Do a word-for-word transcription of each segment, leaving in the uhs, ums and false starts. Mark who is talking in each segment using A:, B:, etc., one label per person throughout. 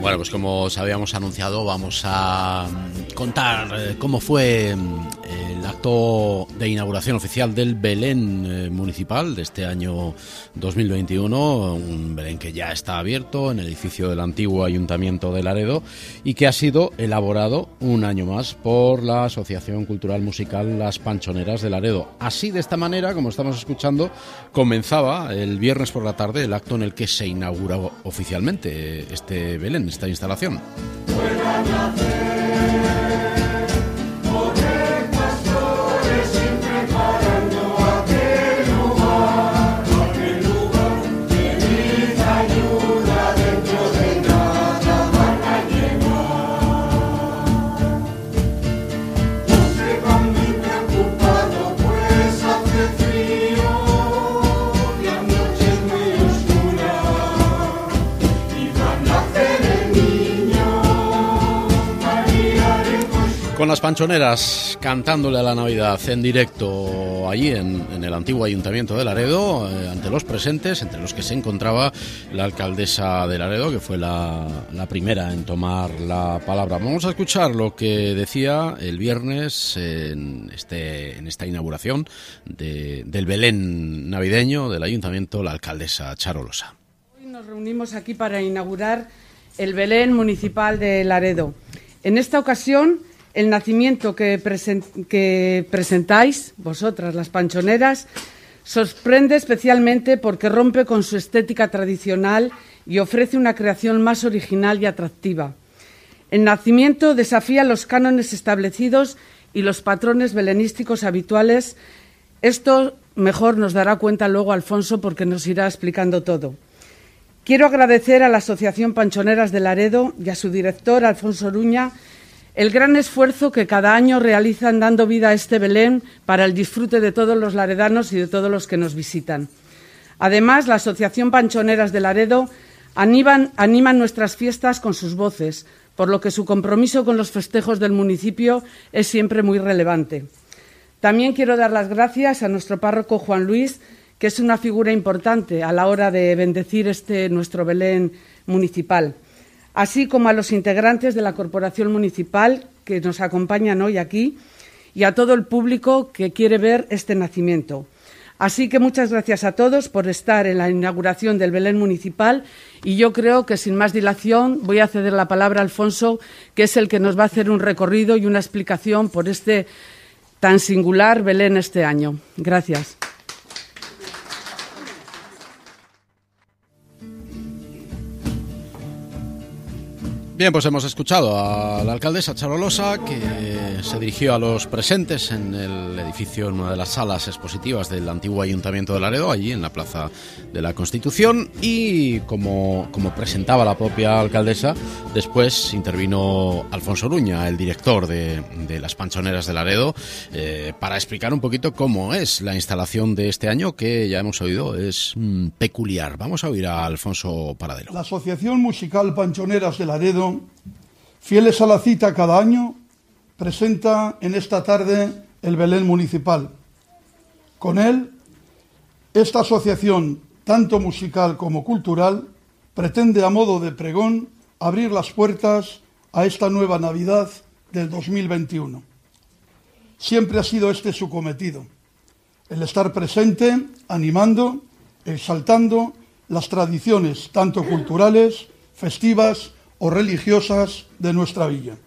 A: Bueno, pues como os habíamos anunciado, vamos a contar cómo fue el acto de inauguración oficial del Belén municipal de este año dos mil veintiuno, un Belén que ya está abierto en el edificio del antiguo Ayuntamiento de Laredo y que ha sido elaborado un año más por la Asociación Cultural Musical Las Panchoneras de Laredo. Así, de esta manera, como estamos escuchando, comenzaba el viernes por la tarde el acto en el que se inauguró oficialmente este Belén, esta instalación. Con las Panchoneras cantándole a la Navidad en directo allí en, en el antiguo Ayuntamiento de Laredo, eh, ante los presentes, entre los que se encontraba la alcaldesa de Laredo, que fue la, la primera en tomar la palabra. Vamos a escuchar lo que decía el viernes en, este, en esta inauguración de, del Belén navideño del Ayuntamiento, la alcaldesa Charo Losa.
B: Hoy nos reunimos aquí para inaugurar el Belén municipal de Laredo. En esta ocasión, el nacimiento que, present, que presentáis, vosotras, las Panchoneras, sorprende especialmente porque rompe con su estética tradicional y ofrece una creación más original y atractiva. El nacimiento desafía los cánones establecidos y los patrones belenísticos habituales. Esto mejor nos dará cuenta luego Alfonso, porque nos irá explicando todo. Quiero agradecer a la Asociación Panchoneras de Laredo y a su director, Alfonso Oruña, el gran esfuerzo que cada año realizan dando vida a este Belén para el disfrute de todos los laredanos y de todos los que nos visitan. Además, la Asociación Panchoneras de Laredo animan, animan nuestras fiestas con sus voces, por lo que su compromiso con los festejos del municipio es siempre muy relevante. También quiero dar las gracias a nuestro párroco Juan Luis, que es una figura importante a la hora de bendecir este nuestro Belén municipal, así como a los integrantes de la Corporación Municipal que nos acompañan hoy aquí y a todo el público que quiere ver este nacimiento. Así que muchas gracias a todos por estar en la inauguración del Belén municipal y yo creo que sin más dilación voy a ceder la palabra a Alfonso, que es el que nos va a hacer un recorrido y una explicación por este tan singular Belén este año. Gracias.
A: Bien, pues hemos escuchado a la alcaldesa Charo Losa, que se dirigió a los presentes en el edificio, en una de las salas expositivas del antiguo Ayuntamiento de Laredo, allí en la Plaza de la Constitución, y como, como presentaba la propia alcaldesa, después intervino Alfonso Oruña, el director de, de las Panchoneras de Laredo, eh, para explicar un poquito cómo es la instalación de este año, que ya hemos oído es mm, peculiar. Vamos a oír a Alfonso Paradelo.
C: La Asociación Musical Panchoneras de Laredo, fieles a la cita cada año, presenta en esta tarde el Belén municipal. Con él, esta asociación, tanto musical como cultural, pretende a modo de pregón abrir las puertas a esta nueva Navidad del dos mil veintiuno. Siempre ha sido este su cometido, el estar presente, animando, exaltando las tradiciones tanto culturales, festivas o religiosas de nuestra villa.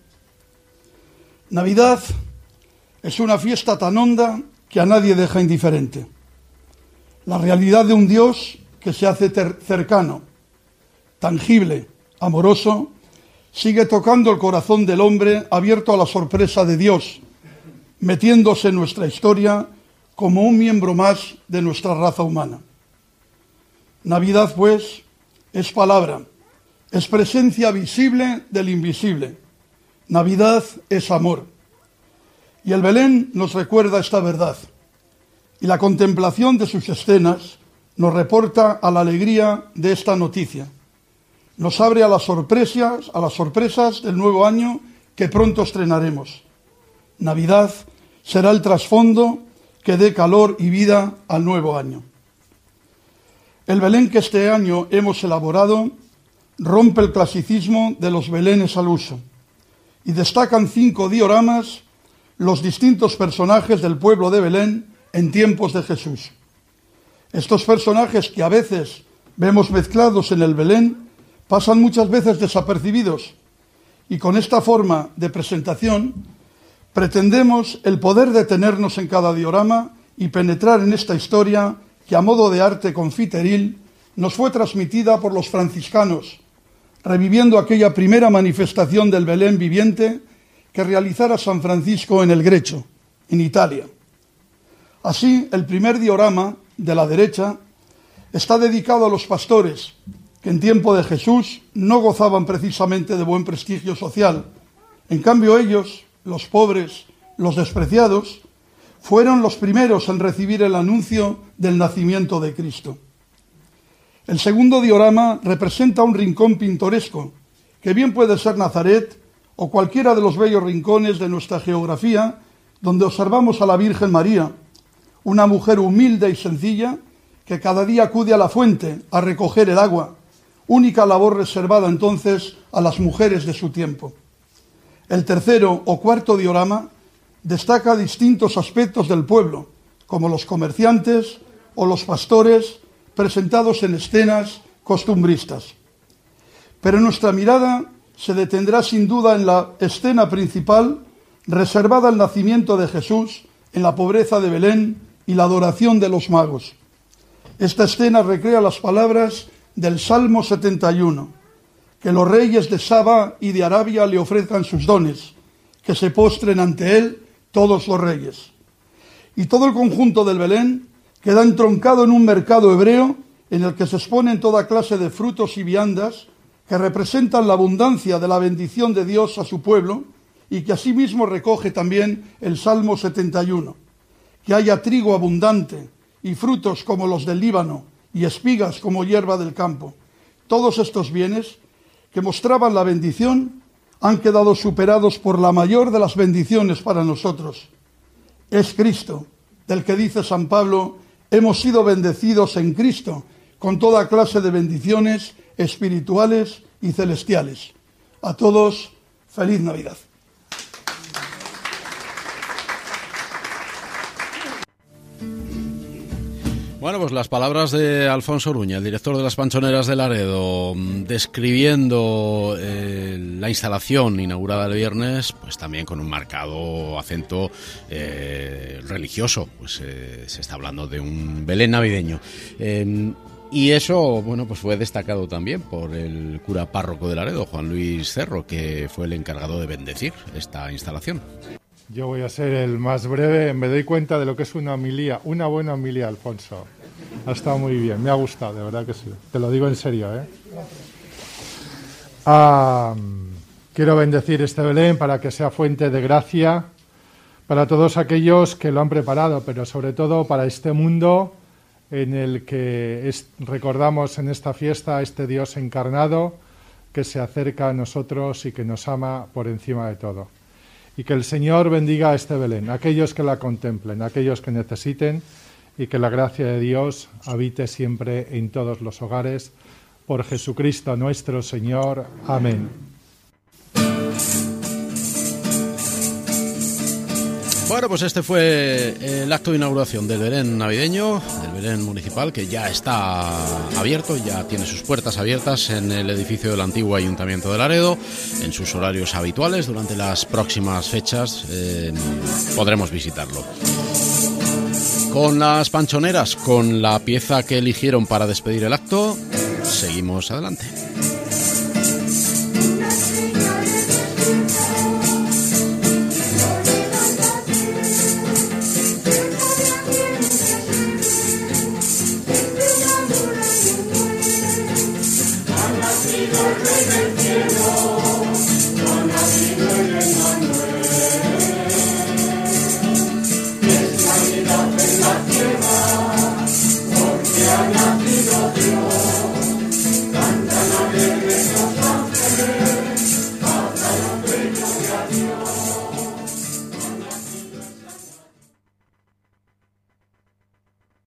C: Navidad es una fiesta tan honda que a nadie deja indiferente. La realidad de un Dios que se hace cercano, tangible, amoroso, sigue tocando el corazón del hombre abierto a la sorpresa de Dios, metiéndose en nuestra historia como un miembro más de nuestra raza humana. Navidad, pues, es palabra, es presencia visible del invisible. Navidad es amor. Y el Belén nos recuerda esta verdad. Y la contemplación de sus escenas nos reporta a la alegría de esta noticia. Nos abre a las sorpresas, a las sorpresas del nuevo año que pronto estrenaremos. Navidad será el trasfondo que dé calor y vida al nuevo año. El Belén que este año hemos elaborado rompe el clasicismo de los belenes al uso y destacan cinco dioramas los distintos personajes del pueblo de Belén en tiempos de Jesús. Estos personajes que a veces vemos mezclados en el Belén pasan muchas veces desapercibidos, y con esta forma de presentación pretendemos el poder detenernos en cada diorama y penetrar en esta historia que a modo de arte confiteril nos fue transmitida por los franciscanos, reviviendo aquella primera manifestación del Belén viviente que realizara San Francisco en el Grecho, en Italia. Así, el primer diorama, de la derecha, está dedicado a los pastores, que en tiempo de Jesús no gozaban precisamente de buen prestigio social. En cambio ellos, los pobres, los despreciados, fueron los primeros en recibir el anuncio del nacimiento de Cristo. El segundo diorama representa un rincón pintoresco, que bien puede ser Nazaret o cualquiera de los bellos rincones de nuestra geografía, donde observamos a la Virgen María, una mujer humilde y sencilla que cada día acude a la fuente a recoger el agua, única labor reservada entonces a las mujeres de su tiempo. El tercero o cuarto diorama destaca distintos aspectos del pueblo, como los comerciantes o los pastores, presentados en escenas costumbristas. Pero nuestra mirada se detendrá sin duda en la escena principal, reservada al nacimiento de Jesús, en la pobreza de Belén y la adoración de los magos. Esta escena recrea las palabras del Salmo setenta y uno, que los reyes de Saba y de Arabia le ofrezcan sus dones, que se postren ante él todos los reyes. Y todo el conjunto del Belén queda entroncado en un mercado hebreo en el que se exponen toda clase de frutos y viandas que representan la abundancia de la bendición de Dios a su pueblo, y que asimismo recoge también el Salmo setenta y uno, que haya trigo abundante y frutos como los del Líbano y espigas como hierba del campo. Todos estos bienes que mostraban la bendición han quedado superados por la mayor de las bendiciones para nosotros. Es Cristo, del que dice San Pablo: hemos sido bendecidos en Cristo con toda clase de bendiciones espirituales y celestiales. A todos, feliz Navidad.
A: Bueno, pues las palabras de Alfonso Oruña, el director de las Panchoneras de Laredo, describiendo eh, la instalación inaugurada el viernes, pues también con un marcado acento eh, religioso. Pues eh, se está hablando de un Belén navideño. Eh, y eso, bueno, pues fue destacado también por el cura párroco de Laredo, Juan Luis Cerro, que fue el encargado de bendecir esta instalación.
D: Yo voy a ser el más breve. Me doy cuenta de lo que es una homilía, una buena homilía, Alfonso. Ha estado muy bien, me ha gustado, de verdad que sí. Te lo digo en serio, ¿eh? Ah, quiero bendecir este Belén para que sea fuente de gracia para todos aquellos que lo han preparado, pero sobre todo para este mundo en el que es, recordamos en esta fiesta a este Dios encarnado que se acerca a nosotros y que nos ama por encima de todo. Y que el Señor bendiga a este Belén, a aquellos que la contemplen, a aquellos que necesiten, y que la gracia de Dios habite siempre en todos los hogares. Por Jesucristo nuestro Señor. Amén.
A: Bueno, pues este fue el acto de inauguración del Belén navideño, del Belén municipal, que ya está abierto, ya tiene sus puertas abiertas en el edificio del antiguo Ayuntamiento de Laredo, en sus horarios habituales. Durante las próximas fechas eh, podremos visitarlo. Con las Panchoneras, con la pieza que eligieron para despedir el acto, seguimos adelante.